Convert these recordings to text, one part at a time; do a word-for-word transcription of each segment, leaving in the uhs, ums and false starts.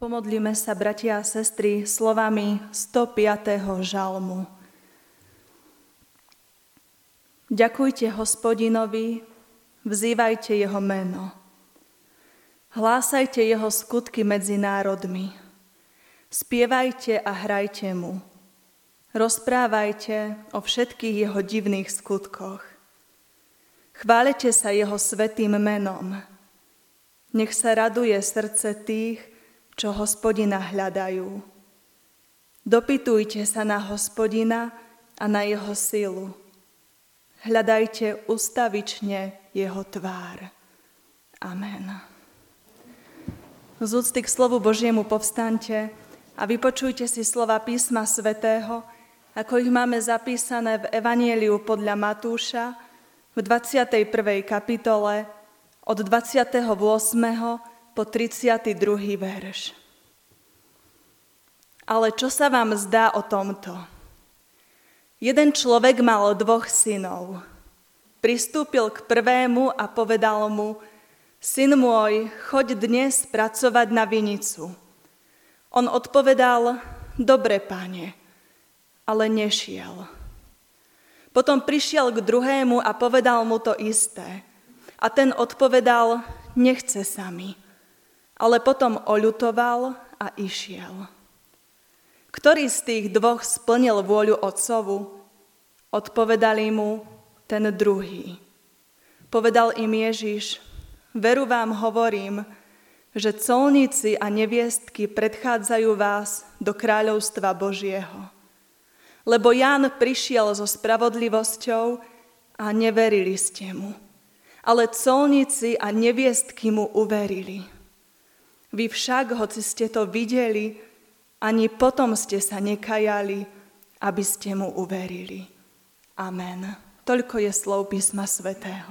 Pomodlíme sa, bratia a sestry, slovami stopiateho žalmu. Ďakujte Hospodinovi, vzývajte jeho meno. Hlásajte jeho skutky medzi národmi. Spievajte a hrajte mu. Rozprávajte o všetkých jeho divných skutkoch. Chválite sa jeho svätým menom. Nech sa raduje srdce tých, čo Hospodina hľadajú. Dopytujte sa na Hospodina a na jeho silu. Hľadajte ustavične jeho tvár. Amen. Z úcty k slovu Božiemu povstaňte a vypočujte si slova písma svätého, ako ich máme zapísané v Evanjeliu podľa Matúša v dvadsiatej prvej kapitole od dvadsiateho ôsmeho po tridsiaty druhý verš. Ale čo sa vám zdá o tomto? Jeden človek mal dvoch synov. Pristúpil k prvému a povedal mu: Syn môj, choď dnes pracovať na vinicu. On odpovedal: Dobre, pane, ale nešiel. Potom prišiel k druhému a povedal mu to isté. A ten odpovedal: Nechce sa mi. Ale potom oľutoval a išiel. Ktorý z tých dvoch splnil vôľu otcovu? Odpovedali mu: ten druhý. Povedal im Ježiš: veru vám hovorím, že colníci a neviestky predchádzajú vás do kráľovstva Božieho. Lebo Ján prišiel so spravodlivosťou a neverili ste mu, ale colníci a neviestky mu uverili. Vy však, hoci ste to videli, ani potom ste sa nekajali, aby ste mu uverili. Amen. Toľko je slov písma svätého.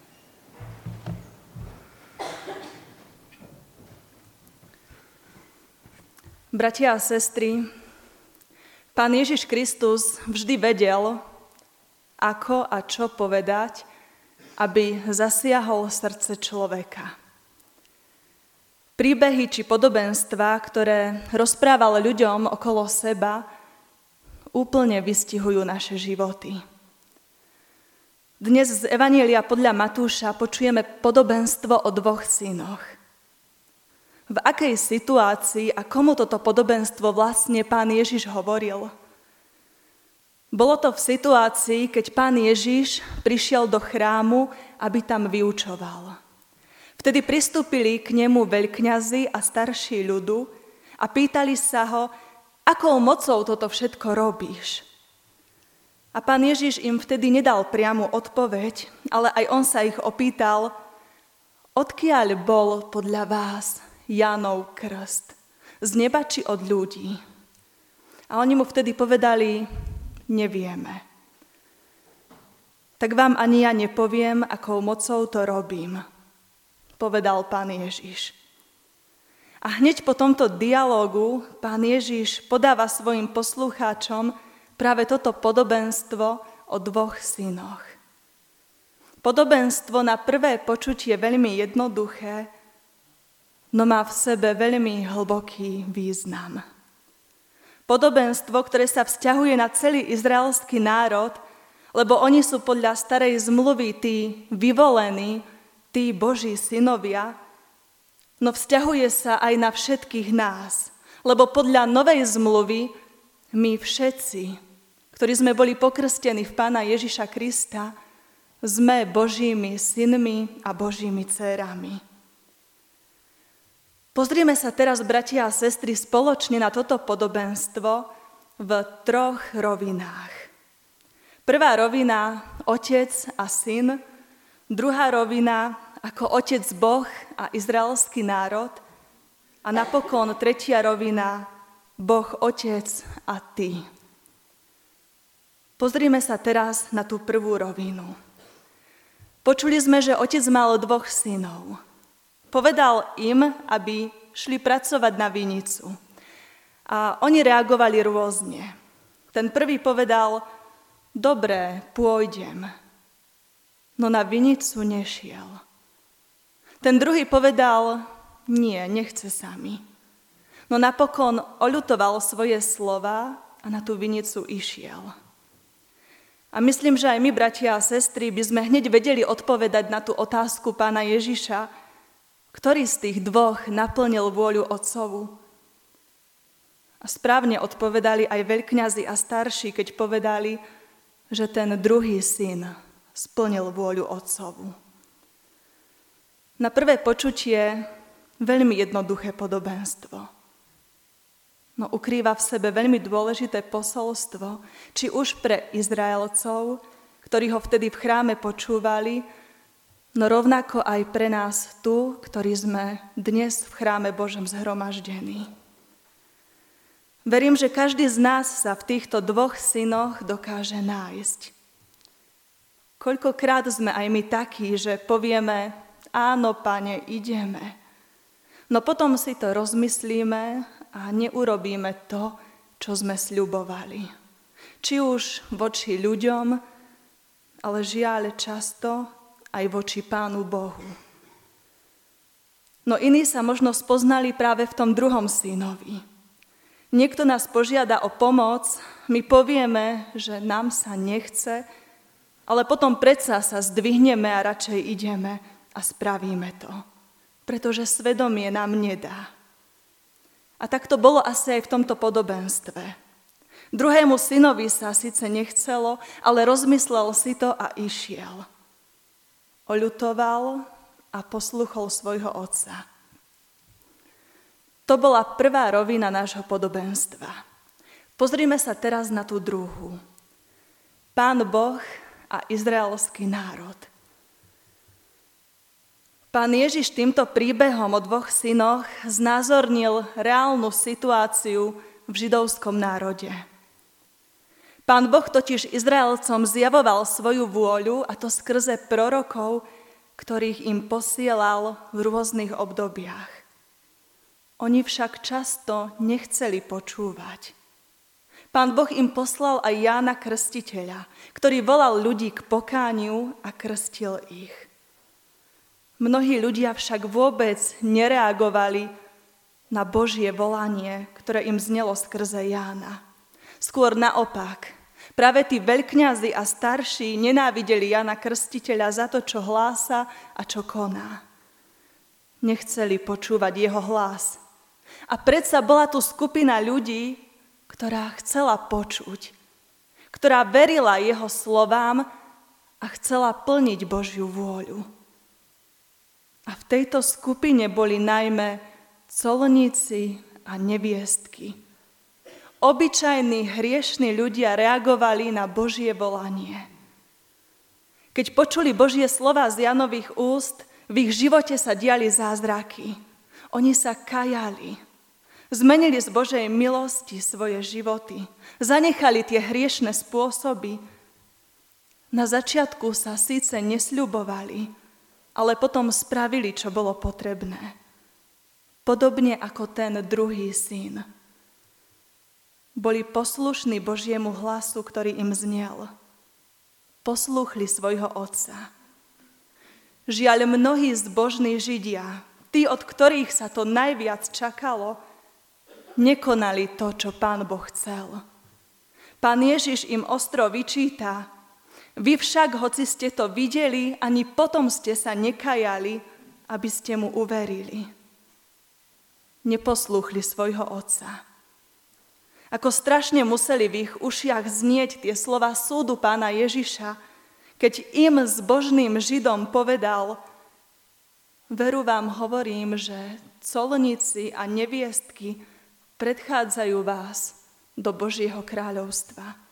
Bratia a sestry, Pán Ježiš Kristus vždy vedel, ako a čo povedať, aby zasiahol srdce človeka. Príbehy či podobenstvá, ktoré rozprával ľuďom okolo seba, úplne vystihujú naše životy. Dnes z Evanjelia podľa Matúša počujeme podobenstvo o dvoch synoch. V akej situácii a komu toto podobenstvo vlastne Pán Ježiš hovoril? Bolo to v situácii, keď Pán Ježiš prišiel do chrámu, aby tam vyučoval. Vtedy pristúpili k nemu veľkňazi a starší ľudu a pýtali sa ho, akou mocou toto všetko robíš. A Pán Ježiš im vtedy nedal priamu odpoveď, ale aj on sa ich opýtal, odkiaľ bol podľa vás Jánov krst? Z neba či od ľudí? A oni mu vtedy povedali, nevieme. Tak vám ani ja nepoviem, akou mocou to robím, povedal Pán Ježiš. A hneď po tomto dialógu Pán Ježiš podáva svojim poslucháčom práve toto podobenstvo o dvoch synoch. Podobenstvo na prvé počutie veľmi jednoduché, no má v sebe veľmi hlboký význam. Podobenstvo, ktoré sa vzťahuje na celý izraelský národ, lebo oni sú podľa starej zmluvy tí vyvolení, tí Boží synovia, no vzťahuje sa aj na všetkých nás, lebo podľa novej zmluvy my všetci, ktorí sme boli pokrstení v Pána Ježiša Krista, sme Božími synmi a Božími dcérami. Pozrime sa teraz, bratia a sestry, spoločne na toto podobenstvo v troch rovinách. Prvá rovina, otec a syn, druhá rovina, ako otec Boh a izraelský národ, a napokon tretia rovina, Boh Otec a ty. Pozrime sa teraz na tú prvú rovinu. Počuli sme, že otec mal dvoch synov. Povedal im, aby šli pracovať na vinicu. A oni reagovali rôzne. Ten prvý povedal, dobre, pôjdem. No na vinicu nešiel. Ten druhý povedal, nie, nechce sa mi. No napokon oľutoval svoje slova a na tú vinicu išiel. A myslím, že aj my, bratia a sestry, by sme hneď vedeli odpovedať na tú otázku pána Ježiša, ktorý z tých dvoch naplnil vôľu Otcovu. A správne odpovedali aj veľkňazi a starší, keď povedali, že ten druhý syn splnil vôľu Otcovu. Na prvé počutie veľmi jednoduché podobenstvo. No ukrýva v sebe veľmi dôležité posolstvo, či už pre Izraelcov, ktorí ho vtedy v chráme počúvali, no rovnako aj pre nás tu, ktorí sme dnes v chráme Božom zhromaždení. Verím, že každý z nás sa v týchto dvoch synoch dokáže nájsť. Koľkokrát sme aj my takí, že povieme, áno, Pane, ideme. No potom si to rozmyslíme a neurobíme to, čo sme sľubovali. Či už voči ľuďom, ale žiaľ často aj voči Pánu Bohu. No iní sa možno spoznali práve v tom druhom synovi. Niekto nás požiada o pomoc, my povieme, že nám sa nechce, ale potom predsa sa zdvihneme a radšej ideme a spravíme to, pretože svedomie nám nedá. A tak to bolo asi aj v tomto podobenstve. Druhému synovi sa síce nechcelo, ale rozmyslel si to a išiel. Oľutoval a posluchol svojho otca. To bola prvá rovina nášho podobenstva. Pozrime sa teraz na tú druhú. Pán Boh a izraelský národ. Pán Ježiš týmto príbehom o dvoch synoch znázornil reálnu situáciu v židovskom národe. Pán Boh totiž Izraelcom zjavoval svoju vôľu, a to skrze prorokov, ktorých im posielal v rôznych obdobiach. Oni však často nechceli počúvať. Pán Boh im poslal aj Jána Krstiteľa, ktorý volal ľudí k pokániu a krstil ich. Mnohí ľudia však vôbec nereagovali na Božie volanie, ktoré im znelo skrze Jána. Skôr naopak, práve tí veľkňazi a starší nenávideli Jána Krstiteľa za to, čo hlása a čo koná. Nechceli počúvať jeho hlas. A predsa bola tu skupina ľudí, ktorá chcela počuť, ktorá verila jeho slovám a chcela plniť Božiu vôľu. A v tejto skupine boli najmä colníci a neviestky. Obyčajní hriešni ľudia reagovali na Božie volanie. Keď počuli Božie slova z Jánových úst, v ich živote sa diali zázraky. Oni sa kajali. Zmenili z Božej milosti svoje životy. Zanechali tie hriešne spôsoby. Na začiatku sa síce nesľubovali, ale potom spravili, čo bolo potrebné. Podobne ako ten druhý syn. Boli poslušní Božiemu hlasu, ktorý im znel. Poslúchli svojho otca. Žiaľ, mnohí zbožní Židia, tí, od ktorých sa to najviac čakalo, nekonali to, čo Pán Boh chcel. Pán Ježiš im ostro vyčíta: vy však, hoci ste to videli, ani potom ste sa nekajali, aby ste mu uverili. Neposlúchli svojho otca. Ako strašne museli v ich ušiach znieť tie slova súdu Pána Ježiša, keď im zbožným Židom povedal: veru vám hovorím, že colníci a neviestky predchádzajú vás do Božieho kráľovstva.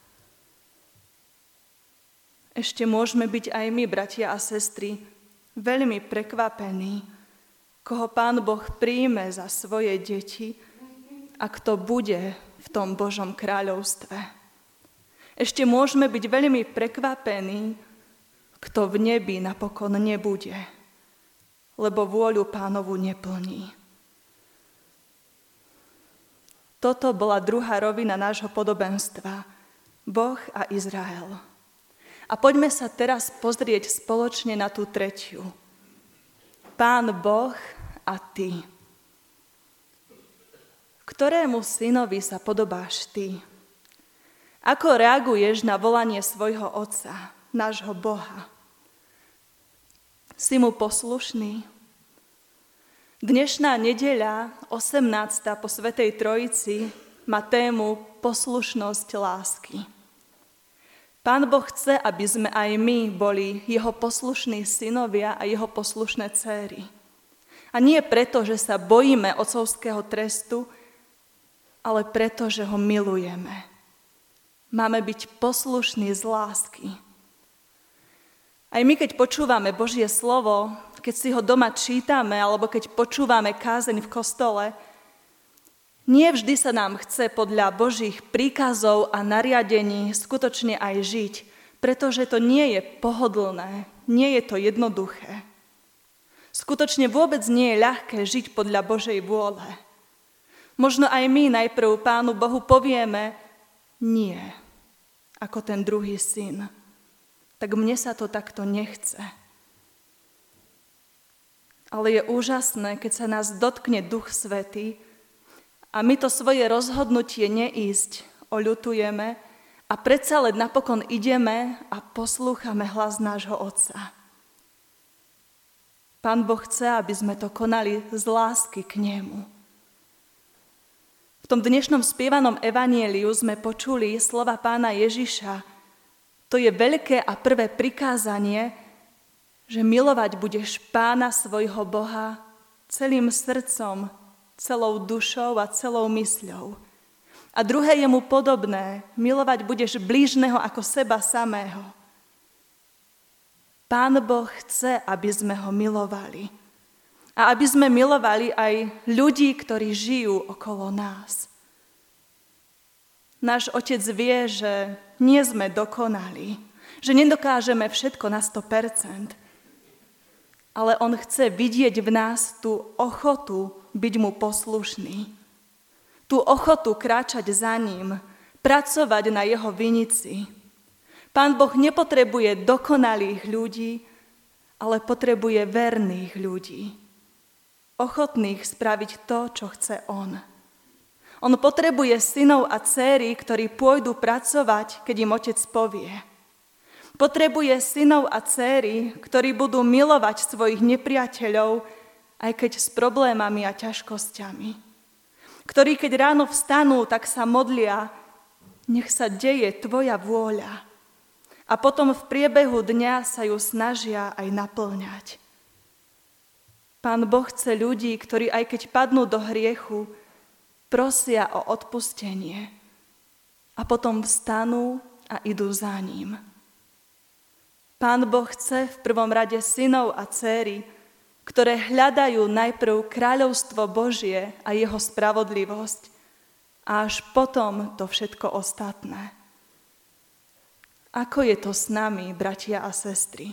Ešte môžeme byť aj my, bratia a sestry, veľmi prekvapení, koho Pán Boh príjme za svoje deti a kto bude v tom Božom kráľovstve. Ešte môžeme byť veľmi prekvapení, kto v nebi napokon nebude, lebo vôľu Pánovu neplní. Toto bola druhá rovina nášho podobenstva, Boh a Izrael. A poďme sa teraz pozrieť spoločne na tú tretiu. Pán Boh a ty. ktorému synovi sa podobáš ty? Ako reaguješ na volanie svojho Otca, nášho Boha? Si mu poslušný? Dnešná nedeľa, osemnásta po Svätej Trojici, má tému poslušnosť lásky. Pán Boh chce, aby sme aj my boli jeho poslušní synovia a jeho poslušné dcéry. A nie preto, že sa bojíme otcovského trestu, ale preto, že ho milujeme. Máme byť poslušní z lásky. Aj my, keď počúvame Božie slovo, keď si ho doma čítame, alebo keď počúvame kázeň v kostole, nie vždy sa nám chce podľa Božích príkazov a nariadení skutočne aj žiť, pretože to nie je pohodlné, nie je to jednoduché. Skutočne vôbec nie je ľahké žiť podľa Božej vôle. Možno aj my najprv Pánu Bohu povieme nie, ako ten druhý syn. Tak mne sa to takto nechce. Ale je úžasné, keď sa nás dotkne Duch Svätý a my to svoje rozhodnutie neísť oľutujeme a predsa len napokon ideme a poslúchame hlas nášho Otca. Pán Boh chce, aby sme to konali z lásky k nemu. V tom dnešnom spievanom evanjeliu sme počuli slova Pána Ježiša. To je veľké a prvé prikázanie, že milovať budeš Pána svojho Boha celým srdcom, celou dušou a celou mysľou. A druhé je mu podobné, milovať budeš blížneho ako seba samého. Pán Boh chce, aby sme ho milovali. A aby sme milovali aj ľudí, ktorí žijú okolo nás. Náš Otec vie, že nie sme dokonali, že nedokážeme všetko na sto percent. Ale on chce vidieť v nás tú ochotu byť mu poslušný. Tú ochotu kráčať za ním, pracovať na jeho vinici. Pán Boh nepotrebuje dokonalých ľudí, ale potrebuje verných ľudí. Ochotných spraviť to, čo chce on. On potrebuje synov a dcéry, ktorí pôjdu pracovať, keď im otec povie. Potrebuje synov a dcéry, ktorí budú milovať svojich nepriateľov, aj keď s problémami a ťažkosťami. Ktorí, keď ráno vstanú, tak sa modlia, nech sa deje tvoja vôľa. A potom v priebehu dňa sa ju snažia aj naplňať. Pán Boh chce ľudí, ktorí aj keď padnú do hriechu, prosia o odpustenie a potom vstanú a idú za ním. Pán Boh chce v prvom rade synov a dcéry, ktoré hľadajú najprv kráľovstvo Božie a jeho spravodlivosť a až potom to všetko ostatné. Ako je to s nami, bratia a sestry?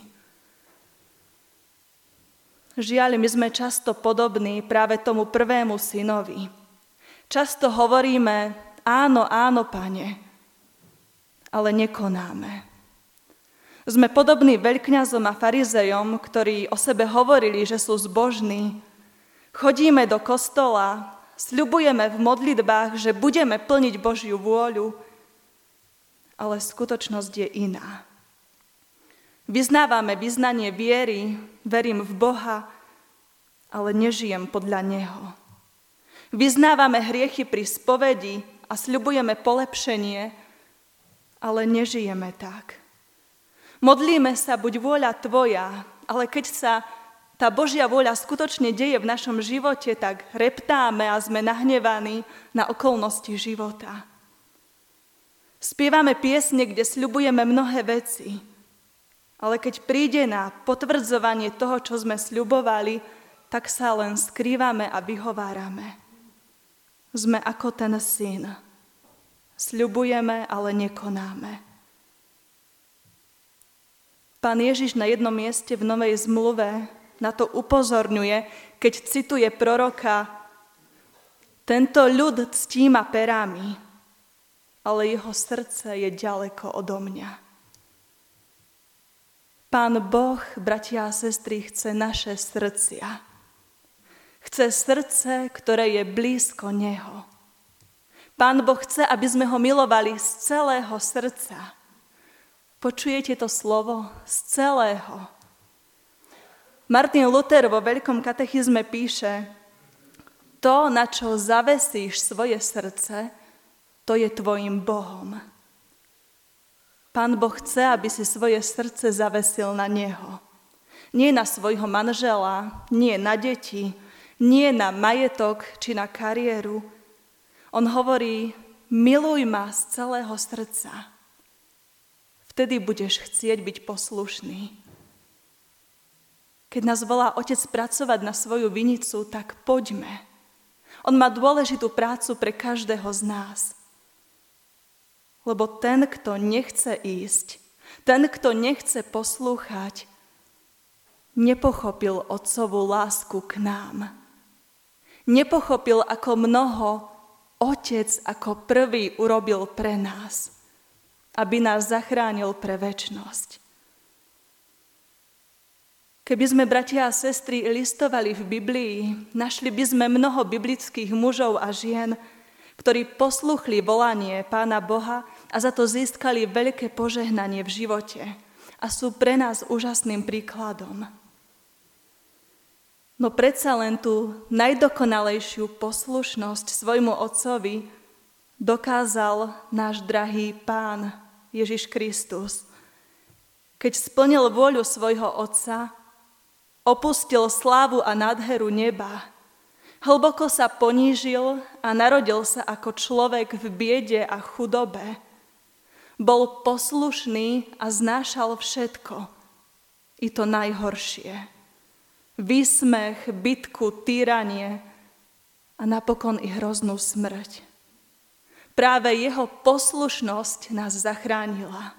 Žiaľ, my sme často podobní práve tomu prvému synovi. Často hovoríme, áno, áno, Pane, ale nekonáme. Sme podobní veľkňazom a farizejom, ktorí o sebe hovorili, že sú zbožní. Chodíme do kostola, sľubujeme v modlitbách, že budeme plniť Božiu vôľu, ale skutočnosť je iná. Vyznávame vyznanie viery, verím v Boha, ale nežijem podľa Neho. Vyznávame hriechy pri spovedi a sľubujeme polepšenie, ale nežijeme tak. Modlíme sa, buď vôľa Tvoja, ale keď sa tá Božia vôľa skutočne deje v našom živote, tak reptáme a sme nahnevaní na okolnosti života. Spievame piesne, kde sľubujeme mnohé veci, ale keď príde na potvrdzovanie toho, čo sme sľubovali, tak sa len skrývame a vyhovárame. Sme ako ten syn. Sľubujeme, ale nekonáme. Pán Ježiš na jednom mieste v Novej zmluve na to upozorňuje, keď cituje proroka: Tento ľud ctí ma perami, ale jeho srdce je ďaleko odo mňa. Pán Boh, bratia a sestry, chce naše srdcia. Chce srdce, ktoré je blízko Neho. Pán Boh chce, aby sme ho milovali z celého srdca. Počujete to slovo? Z celého. Martin Luther vo Veľkom katechizme píše: to, na čo zavesíš svoje srdce, to je tvojim Bohom. Pán Boh chce, aby si svoje srdce zavesil na neho. Nie na svojho manžela, nie na deti, nie na majetok či na kariéru. On hovorí: miluj ma z celého srdca. Vtedy budeš chcieť byť poslušný. Keď nás volá Otec pracovať na svoju vinicu, tak poďme. On má dôležitú prácu pre každého z nás. Lebo ten, kto nechce ísť, ten, kto nechce poslúchať, nepochopil Otcovú lásku k nám. Nepochopil, ako mnoho Otec ako prvý urobil pre nás, aby nás zachránil pre večnosť. Keby sme, bratia a sestry, listovali v Biblii, našli by sme mnoho biblických mužov a žien, ktorí posluchli volanie Pána Boha a za to získali veľké požehnanie v živote a sú pre nás úžasným príkladom. No predsa len tú najdokonalejšiu poslušnosť svojmu Otcovi dokázal náš drahý Pán Ježiš Kristus. Keď splnil vôľu svojho Otca, opustil slávu a nádheru neba, hlboko sa ponížil a narodil sa ako človek v biede a chudobe. Bol poslušný a znášal všetko, i to najhoršie. Výsmech, bitku, týranie a napokon i hroznú smrť. Práve jeho poslušnosť nás zachránila.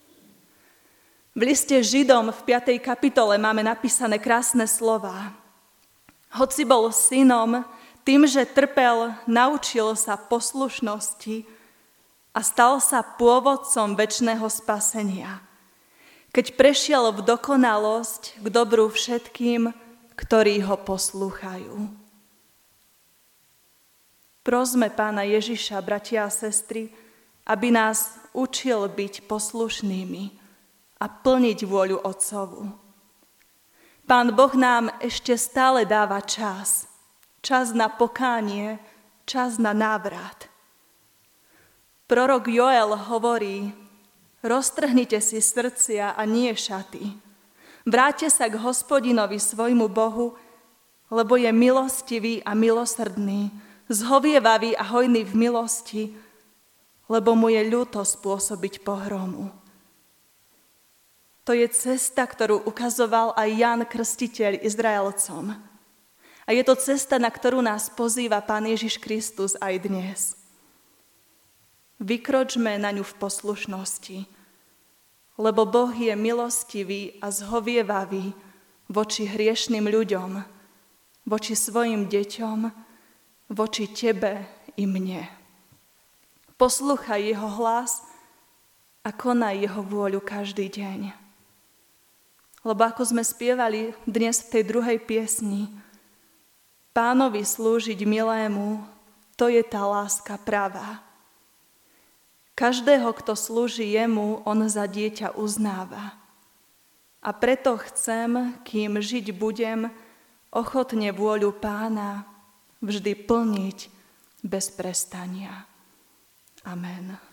V liste Židom v piatej kapitole máme napísané krásne slová. Hoci bol synom, tým, že trpel, naučil sa poslušnosti a stal sa pôvodcom večného spasenia, keď prešiel v dokonalosť k dobru všetkým, ktorí ho poslúchajú. Prosme Pána Ježiša, bratia a sestry, aby nás učil byť poslušnými a plniť vôľu Otcovu. Pán Boh nám ešte stále dáva čas. Čas na pokánie, čas na návrat. Prorok Joel hovorí: roztrhnite si srdcia a nie šaty. Vráťte sa k Hospodinovi svojmu Bohu, lebo je milostivý a milosrdný, zhovievavý a hojný v milosti, lebo mu je ľúto spôsobiť pohromu. To je cesta, ktorú ukazoval aj Ján Krstiteľ Izraelcom. A je to cesta, na ktorú nás pozýva Pán Ježiš Kristus aj dnes. Vykročme na ňu v poslušnosti, lebo Boh je milostivý a zhovievavý voči hriešným ľuďom, voči svojim deťom, voči tebe i mne. Poslúchaj jeho hlas a konaj jeho vôľu každý deň. Lebo ako sme spievali dnes v tej druhej piesni, Pánovi slúžiť milému, to je tá láska pravá. Každého, kto slúži jemu, on za dieťa uznáva. A preto chcem, kým žiť budem, ochotne vôľu Pána vždy plniť bez prestania. Amen.